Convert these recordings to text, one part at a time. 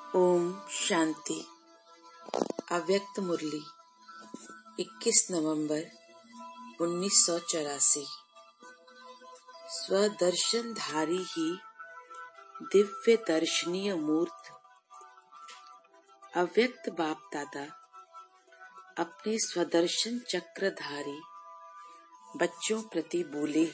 ओम शांति। अव्यक्त मुरली 21 नवंबर 1984। स्वदर्शनधारी ही दिव्य दर्शनीय मूर्त। अव्यक्त बाप दादा अपने स्वदर्शन चक्रधारी बच्चों प्रति बोले।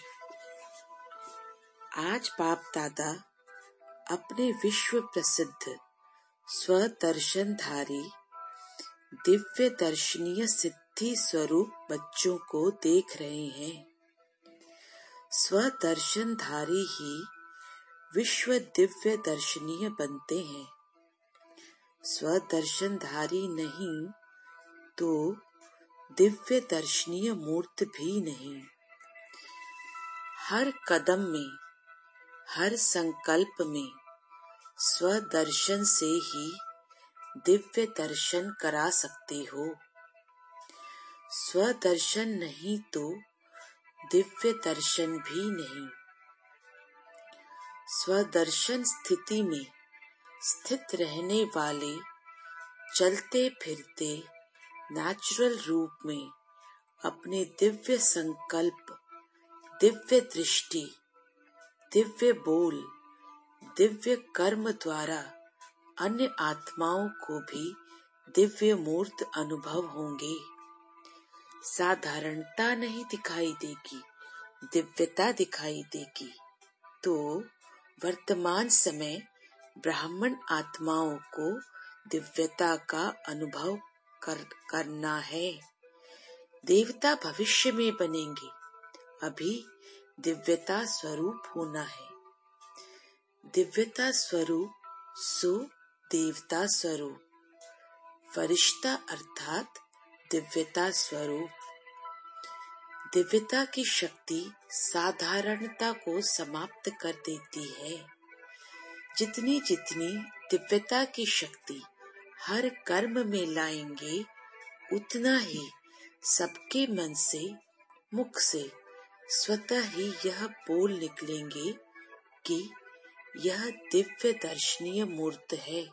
आज बाप दादा अपने विश्व प्रसिद्ध स्वदर्शनधारी दिव्य दर्शनीय सिद्धि स्वरूप बच्चों को देख रहे हैं। स्वदर्शनधारी ही विश्व दिव्य दर्शनीय बनते हैं। स्वदर्शनधारी नहीं तो दिव्य दर्शनीय मूर्त भी नहीं। हर कदम में, हर संकल्प में स्वदर्शन से ही दिव्य दर्शन करा सकते हो। स्वदर्शन नहीं तो दिव्य दर्शन भी नहीं। स्वदर्शन स्थिति में स्थित रहने वाले चलते फिरते नेचुरल रूप में अपने दिव्य संकल्प, दिव्य दृष्टि, दिव्य बोल, दिव्य कर्म द्वारा अन्य आत्माओं को भी दिव्य मूर्त अनुभव होंगे। साधारणता नहीं दिखाई देगी, दिव्यता दिखाई देगी। तो वर्तमान समय ब्राह्मण आत्माओं को दिव्यता का अनुभव करना है। देवता भविष्य में बनेंगे, अभी दिव्यता स्वरूप होना है। दिव्यता स्वरूप सो देवता स्वरूप, फरिश्ता अर्थात दिव्यता स्वरूप। दिव्यता की शक्ति साधारणता को समाप्त कर देती है। जितनी जितनी दिव्यता की शक्ति हर कर्म में लाएंगे, उतना ही सबके मन से, मुख से स्वतः ही यह बोल निकलेंगे कि यह दिव्य दर्शनीय मूर्त है।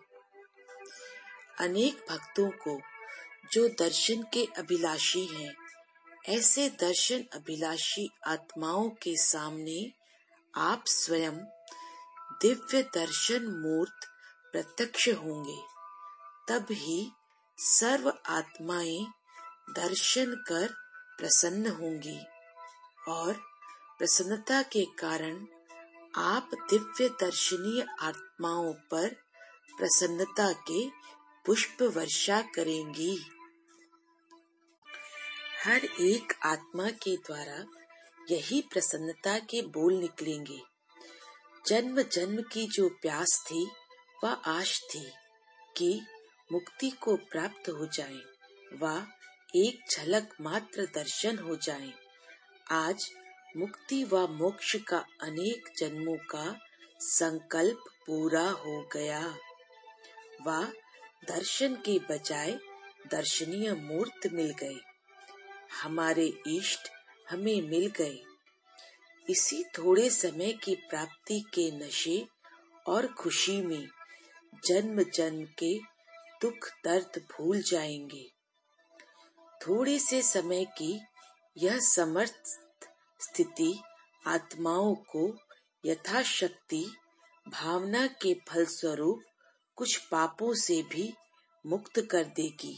अनेक भक्तों को जो दर्शन के अभिलाषी हैं, ऐसे दर्शन अभिलाषी आत्माओं के सामने आप स्वयं दिव्य दर्शन मूर्त प्रत्यक्ष होंगे। तब ही सर्व आत्माएं दर्शन कर प्रसन्न होंगी और प्रसन्नता के कारण आप दिव्य दर्शनीय आत्माओं पर प्रसन्नता के पुष्प वर्षा करेंगी। हर एक आत्मा के द्वारा यही प्रसन्नता के बोल निकलेंगे। जन्म जन्म की जो प्यास थी व आश थी कि मुक्ति को प्राप्त हो जाए, वह एक झलक मात्र दर्शन हो जाए। आज मुक्ति व मोक्ष का अनेक जन्मों का संकल्प पूरा हो गया। वह दर्शन के बजाय दर्शनीय मूर्त मिल गए। हमारे इष्ट हमें मिल गए। इसी थोड़े समय की प्राप्ति के नशे और खुशी में जन्म जन्म के दुख दर्द भूल जाएंगे। थोड़े से समय की यह समर्थ स्थिति आत्माओं को यथाशक्ति भावना के फलस्वरूप कुछ पापों से भी मुक्त कर देगी।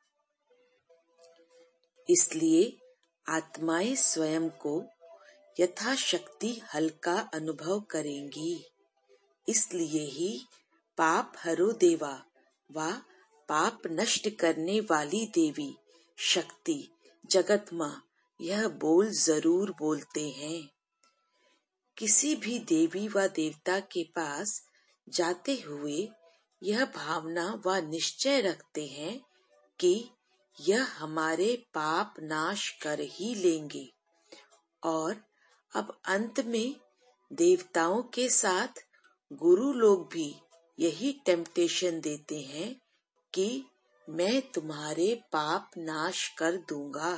इसलिए आत्माएं स्वयं को यथाशक्ति हल्का अनुभव करेंगी। इसलिए ही पाप हरो देवा व पाप नष्ट करने वाली देवी शक्ति जगत माँ यह बोल जरूर बोलते हैं। किसी भी देवी व देवता के पास जाते हुए यह भावना व निश्चय रखते हैं कि यह हमारे पाप नाश कर ही लेंगे। और अब अंत में देवताओं के साथ गुरु लोग भी यही टेम्पटेशन देते हैं कि मैं तुम्हारे पाप नाश कर दूंगा।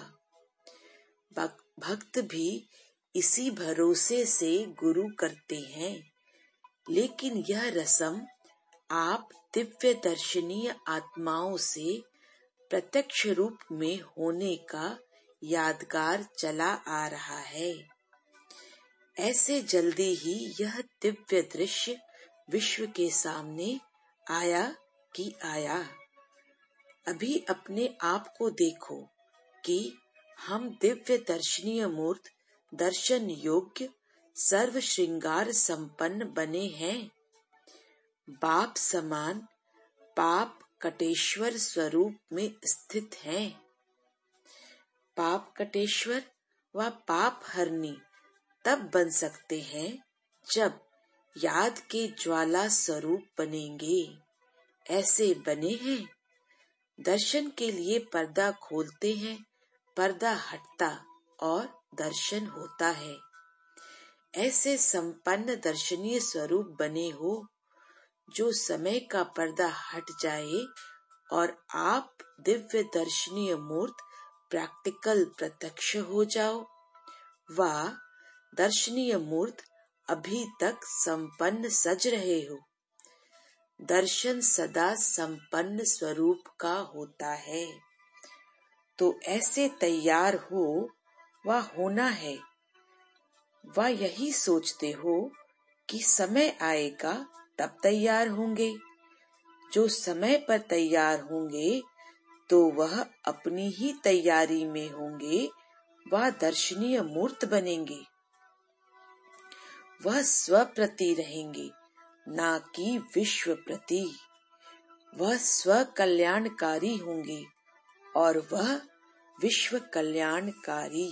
भक्त भी इसी भरोसे से गुरु करते हैं। लेकिन यह रस्म आप दिव्य दर्शनीय आत्माओं से प्रत्यक्ष रूप में होने का यादगार चला आ रहा है। ऐसे जल्दी ही यह दिव्य दृश्य विश्व के सामने आया कि आया। अभी अपने आप को देखो कि हम दिव्य दर्शनीय मूर्त दर्शन योग्य सर्व श्रृंगार संपन्न बने हैं। बाप समान पाप कटेश्वर स्वरूप में स्थित हैं। पाप कटेश्वर व पाप हरनी तब बन सकते हैं जब याद के ज्वाला स्वरूप बनेंगे। ऐसे बने हैं। दर्शन के लिए पर्दा खोलते हैं, पर्दा हटता और दर्शन होता है। ऐसे संपन्न दर्शनीय स्वरूप बने हो जो समय का पर्दा हट जाए और आप दिव्य दर्शनीय मूर्त प्रैक्टिकल प्रत्यक्ष हो जाओ। वाह, दर्शनीय मूर्त अभी तक संपन्न सज रहे हो। दर्शन सदा संपन्न स्वरूप का होता है। तो ऐसे तैयार हो व होना है। वह यही सोचते हो कि समय आएगा तब तैयार होंगे। जो समय पर तैयार होंगे तो वह अपनी ही तैयारी में होंगे, वह दर्शनीय मूर्त बनेंगे। वह स्व प्रति रहेंगे, ना कि विश्व प्रति। वह स्व कल्याणकारी होंगे और वह विश्व कल्याणकारी।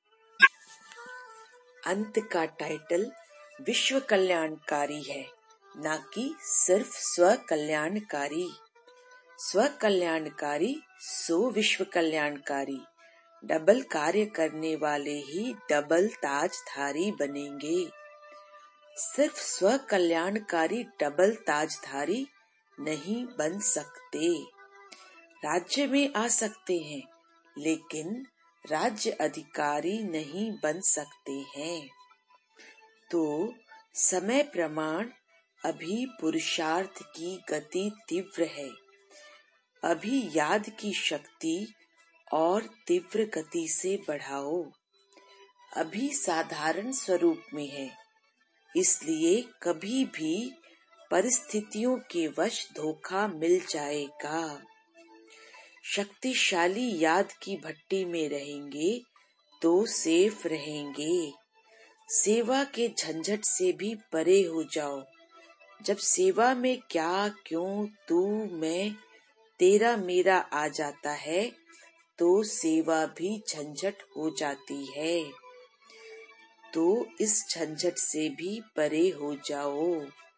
अंत का टाइटल विश्व कल्याणकारी है, ना कि सिर्फ स्व कल्याणकारी। स्व कल्याणकारी सो विश्व कल्याणकारी। डबल कार्य करने वाले ही डबल ताजधारी बनेंगे। सिर्फ स्व कल्याणकारी डबल ताजधारी नहीं बन सकते। राज्य में आ सकते हैं लेकिन राज्य अधिकारी नहीं बन सकते हैं। तो समय प्रमाण अभी पुरुषार्थ की गति तीव्र है। अभी याद की शक्ति और तीव्र गति से बढ़ाओ। अभी साधारण स्वरूप में है, इसलिए कभी भी परिस्थितियों के वश धोखा मिल जाएगा। शक्तिशाली याद की भट्टी में रहेंगे तो सेफ रहेंगे। सेवा के झंझट से भी परे हो जाओ। जब सेवा में क्या, क्यों, तू, मैं, तेरा, मेरा आ जाता है तो सेवा भी झंझट हो जाती है। तो इस झंझट से भी परे हो जाओ।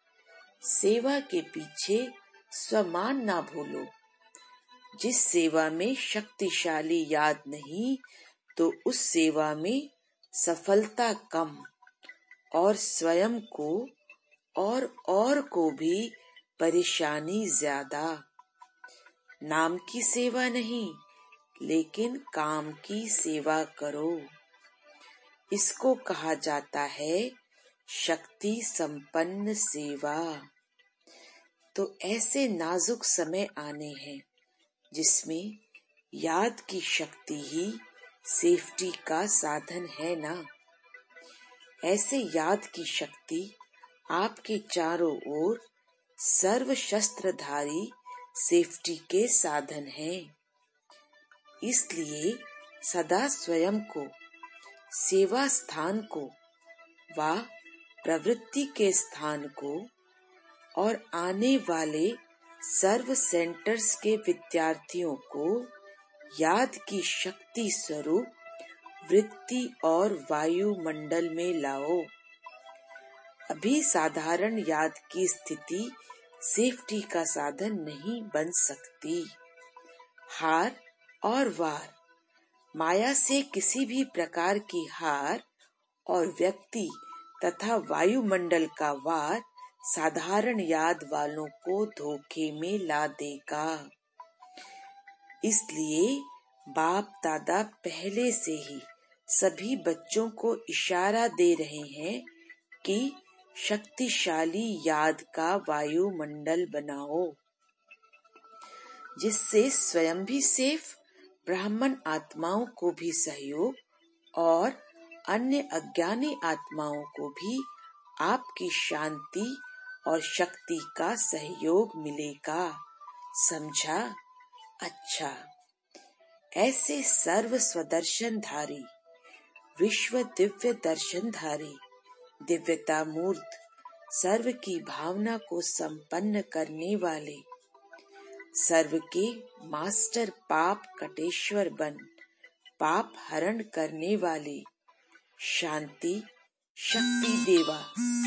सेवा के पीछे स्वमान ना भूलो। जिस सेवा में शक्तिशाली याद नहीं तो उस सेवा में सफलता कम और स्वयं को और को भी परेशानी ज्यादा। नाम की सेवा नहीं लेकिन काम की सेवा करो। इसको कहा जाता है शक्ति संपन्न सेवा। तो ऐसे नाजुक समय आने हैं जिसमें याद की शक्ति ही सेफ्टी का साधन है ना। ऐसे याद की शक्ति आपके चारों ओर सर्व शस्त्रधारी सेफ्टी के साधन है। इसलिए सदा स्वयं को, सेवा स्थान को व प्रवृत्ति के स्थान को और आने वाले सर्व सेंटर्स के विद्यार्थियों को याद की शक्ति स्वरूप वृत्ति और वायुमंडल में लाओ। अभी साधारण याद की स्थिति सेफ्टी का साधन नहीं बन सकती। हार और वार, माया से किसी भी प्रकार की हार और व्यक्ति तथा वायुमंडल का वार साधारण याद वालों को धोखे में ला देगा। इसलिए बाप दादा पहले से ही सभी बच्चों को इशारा दे रहे हैं कि शक्तिशाली याद का वायुमंडल बनाओ, जिससे स्वयं भी सेफ, ब्राह्मण आत्माओं को भी सहयोग और अन्य अज्ञानी आत्माओं को भी आपकी शांति और शक्ति का सहयोग मिलेगा। समझा? अच्छा, ऐसे सर्व स्वदर्शनधारी, विश्व दिव्य दर्शनधारी, दिव्यता मूर्त, सर्व की भावना को संपन्न करने वाले, सर्व के मास्टर पाप कटेश्वर बन पाप हरण करने वाले शांति शक्ति देवा,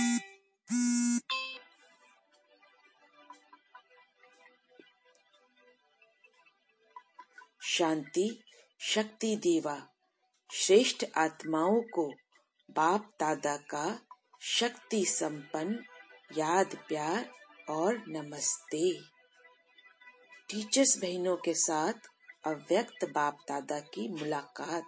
शांति शक्ति देवा श्रेष्ठ आत्माओं को बाप दादा का शक्ति संपन्न याद प्यार और नमस्ते। टीचर्स बहनों के साथ अव्यक्त बाप दादा की मुलाकात।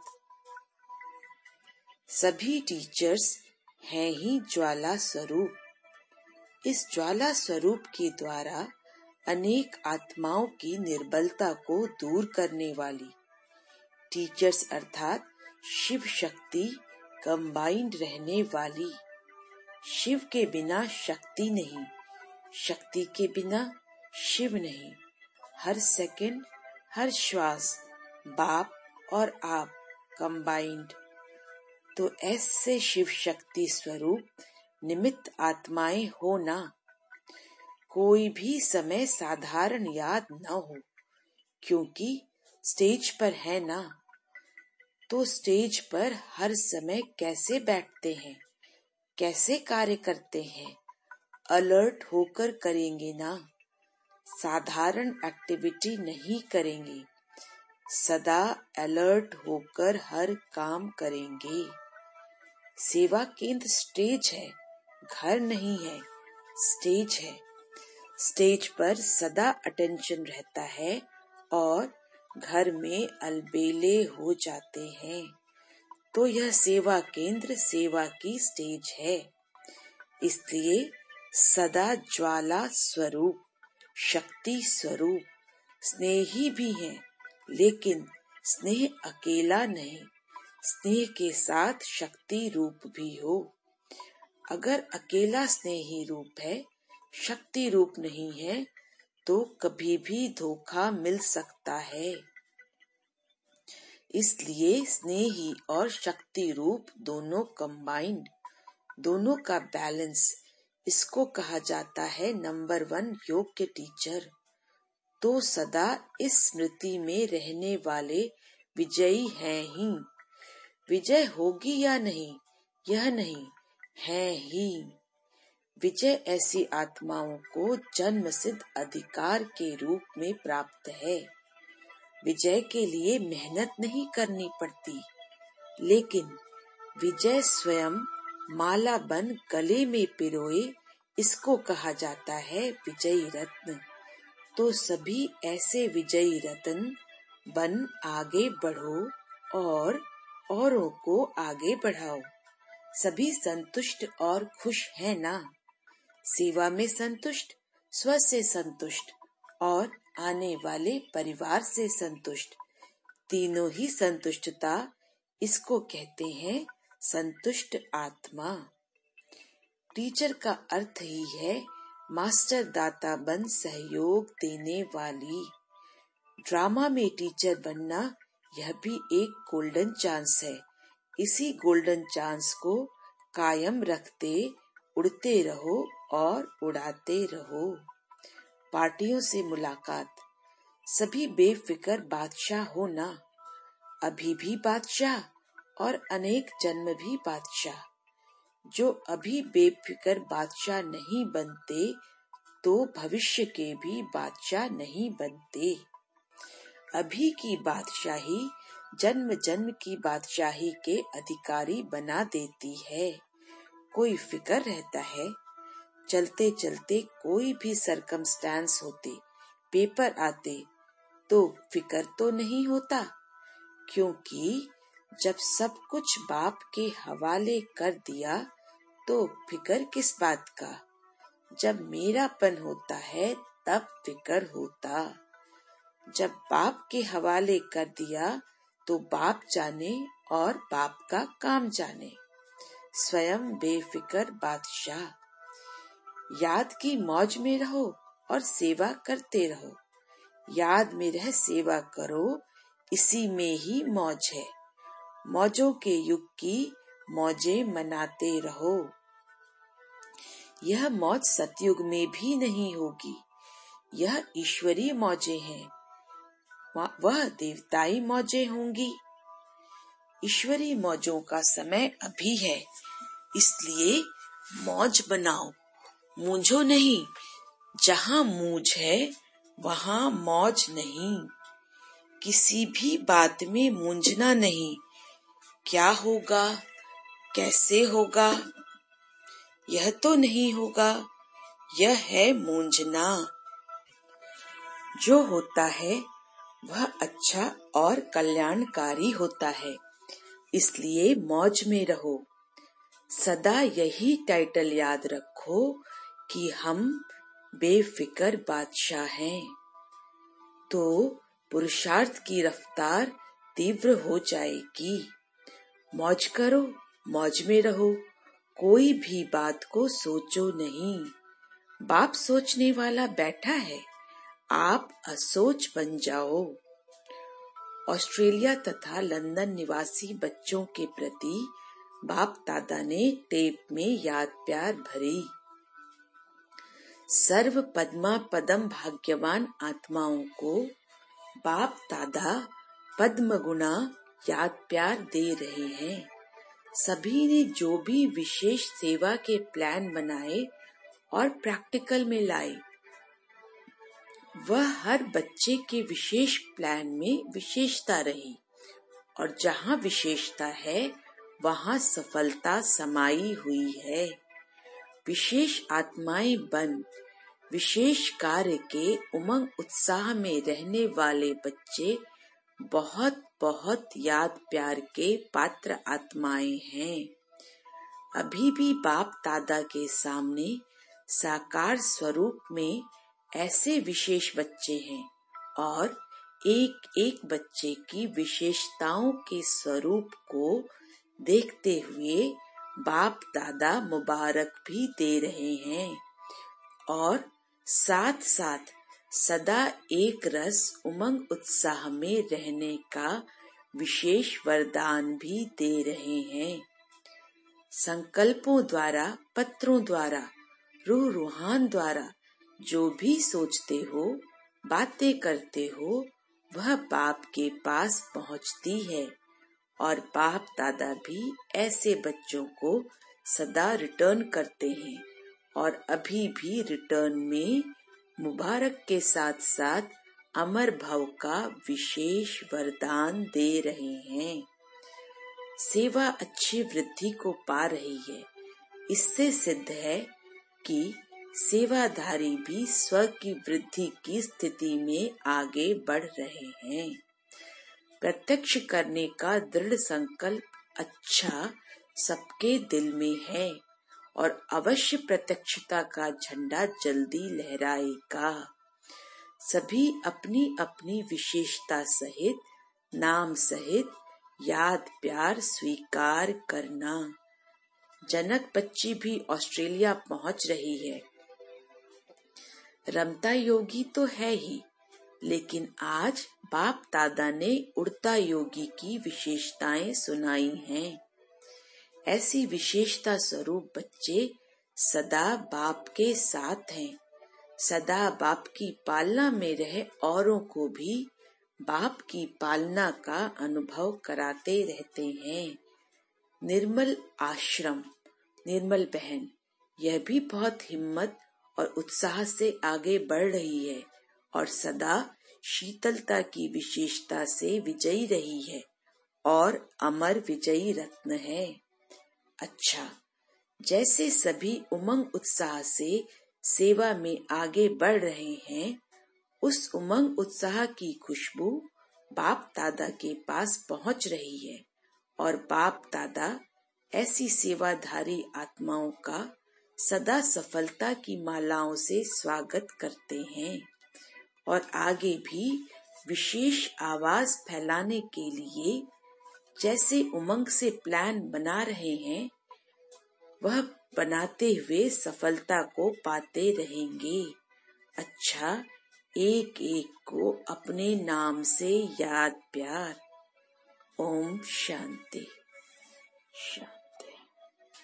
सभी टीचर्स हैं ही ज्वाला स्वरूप। इस ज्वाला स्वरूप के द्वारा अनेक आत्माओं की निर्बलता को दूर करने वाली टीचर्स अर्थात शिव शक्ति कंबाइंड रहने वाली। शिव के बिना शक्ति नहीं, शक्ति के बिना शिव नहीं। हर सेकंड, हर श्वास बाप और आप कंबाइंड। तो ऐसे शिव शक्ति स्वरूप निमित्त आत्माएं हो ना। कोई भी समय साधारण याद न हो, क्योंकि स्टेज पर है ना। तो स्टेज पर हर समय कैसे बैठते हैं, कैसे कार्य करते हैं, अलर्ट होकर करेंगे ना। साधारण एक्टिविटी नहीं करेंगे, सदा अलर्ट होकर हर काम करेंगे। सेवा केंद्र स्टेज है, घर नहीं है, स्टेज है। स्टेज पर सदा अटेंशन रहता है और घर में अलबेले हो जाते हैं। तो यह सेवा केंद्र सेवा की स्टेज है। इसलिए सदा ज्वाला स्वरूप, शक्ति स्वरूप, स्नेही भी हैं, लेकिन स्नेह अकेला नहीं, स्नेह के साथ शक्ति रूप भी हो। अगर अकेला स्नेही रूप है, शक्ति रूप नहीं है, तो कभी भी धोखा मिल सकता है। इसलिए स्नेही और शक्ति रूप दोनों कंबाइंड, दोनों का बैलेंस, इसको कहा जाता है नंबर 1 योग के टीचर। तो सदा इस स्मृति में रहने वाले विजयी हैं ही। विजय होगी या नहीं, यह नहीं, है ही। विजय ऐसी आत्माओं को जन्म सिद्ध अधिकार के रूप में प्राप्त है। विजय के लिए मेहनत नहीं करनी पड़ती, लेकिन विजय स्वयं माला बन गले में पिरोए, इसको कहा जाता है विजयी रत्न। तो सभी ऐसे विजयी रत्न बन आगे बढ़ो और औरों को आगे बढ़ाओ। सभी संतुष्ट और खुश हैं ना। सेवा में संतुष्ट, स्व से संतुष्ट और आने वाले परिवार से संतुष्ट, तीनों ही संतुष्टता, इसको कहते हैं संतुष्ट आत्मा। टीचर का अर्थ ही है मास्टर दाता बन सहयोग देने वाली। ड्रामा में टीचर बनना यह भी एक गोल्डन चांस है। इसी गोल्डन चांस को कायम रखते उड़ते रहो और उड़ाते रहो। पार्टियों से मुलाकात। सभी बेफिक्र बादशाह हो ना। अभी भी बादशाह और अनेक जन्म भी बादशाह। जो अभी बेफिक्र बादशाह नहीं बनते, तो भविष्य के भी बादशाह नहीं बनते। अभी की बादशाही जन्म जन्म की बादशाही के अधिकारी बना देती है। कोई फिक्र रहता है, चलते चलते कोई भी सरकमस्टेंस होते, पेपर आते, तो फिक्र तो नहीं होता, क्योंकि जब सब कुछ बाप के हवाले कर दिया तो फिकर किस बात का। जब मेरापन होता है तब फिकर होता। जब बाप के हवाले कर दिया तो बाप जाने और बाप का काम जाने। स्वयं बेफिकर बादशाह। याद की मौज में रहो और सेवा करते रहो। याद में रह सेवा करो, इसी में ही मौज है। मौजों के युग की मौजें मनाते रहो। यह मौज सतयुग में भी नहीं होगी। यह ईश्वरीय मौजें हैं, वह देवताई मौजें होंगी। ईश्वरीय मौजों का समय अभी है, इसलिए मौज बनाओ, मूंझो नहीं। जहाँ मूंझ है वहाँ मौज नहीं। किसी भी बात में मूंझना नहीं। क्या होगा, कैसे होगा, यह तो नहीं होगा, यह है मूंझना। जो होता है वह अच्छा और कल्याणकारी होता है, इसलिए मौज में रहो। सदा यही टाइटल याद रखो कि हम बेफिकर बादशाह हैं, तो पुरुषार्थ की रफ्तार तीव्र हो जाएगी। मौज करो, मौज में रहो, कोई भी बात को सोचो नहीं। बाप सोचने वाला बैठा है, आप असोच बन जाओ। ऑस्ट्रेलिया तथा लंदन निवासी बच्चों के प्रति बाप दादा ने टेप में याद प्यार भरी। सर्व पद्मा पदम भाग्यवान आत्माओं को बाप दादा पद्म गुणा याद प्यार दे रहे हैं। सभी ने जो भी विशेष सेवा के प्लान बनाए और प्रैक्टिकल में लाए, वह हर बच्चे के विशेष प्लान में विशेषता रही, और जहाँ विशेषता है वहाँ सफलता समाई हुई है। विशेष आत्माएं बन विशेष कार्य के उमंग उत्साह में रहने वाले बच्चे बहुत बहुत याद प्यार के पात्र आत्माएं हैं। अभी भी बाप दादा के सामने साकार स्वरूप में ऐसे विशेष बच्चे हैं, और एक एक बच्चे की विशेषताओं के स्वरूप को देखते हुए बाप दादा मुबारक भी दे रहे हैं, और साथ साथ सदा एक रस उमंग उत्साह में रहने का विशेष वरदान भी दे रहे हैं। संकल्पों द्वारा, पत्रों द्वारा, रूह रूहान द्वारा जो भी सोचते हो, बातें करते हो, वह बाप के पास पहुंचती है, और बाप दादा भी ऐसे बच्चों को सदा रिटर्न करते हैं, और अभी भी रिटर्न में मुबारक के साथ साथ अमर भव का विशेष वरदान दे रहे हैं। सेवा अच्छी वृद्धि को पा रही है। इससे सिद्ध है कि सेवाधारी भी स्व की वृद्धि की स्थिति में आगे बढ़ रहे हैं। प्रत्यक्ष करने का दृढ़ संकल्प अच्छा सबके दिल में है, और अवश्य प्रत्यक्षता का झंडा जल्दी लहराएगा। सभी अपनी अपनी विशेषता सहित, नाम सहित याद प्यार स्वीकार करना। जनक बच्ची भी ऑस्ट्रेलिया पहुंच रही है। रमता योगी तो है ही, लेकिन आज बाप दादा ने उड़ता योगी की विशेषताएं सुनाई हैं। ऐसी विशेषता स्वरूप बच्चे सदा बाप के साथ हैं, सदा बाप की पालना में रह औरों को भी बाप की पालना का अनुभव कराते रहते हैं। निर्मल आश्रम, निर्मल बहन, यह भी बहुत हिम्मत और उत्साह से आगे बढ़ रही है, और सदा शीतलता की विशेषता से विजयी रही है, और अमर विजयी रत्न है। अच्छा, जैसे सभी उमंग उत्साह से सेवा में आगे बढ़ रहे हैं, उस उमंग उत्साह की खुशबू बाप दादा के पास पहुंच रही है, और बाप दादा ऐसी सेवाधारी आत्माओं का सदा सफलता की मालाओं से स्वागत करते हैं और आगे भी विशेष आवाज फैलाने के लिए जैसे उमंग से प्लान बना रहे हैं, वह बनाते हुए सफलता को पाते रहेंगे। अच्छा, एक एक को अपने नाम से याद प्यार। ओम शांति शांति।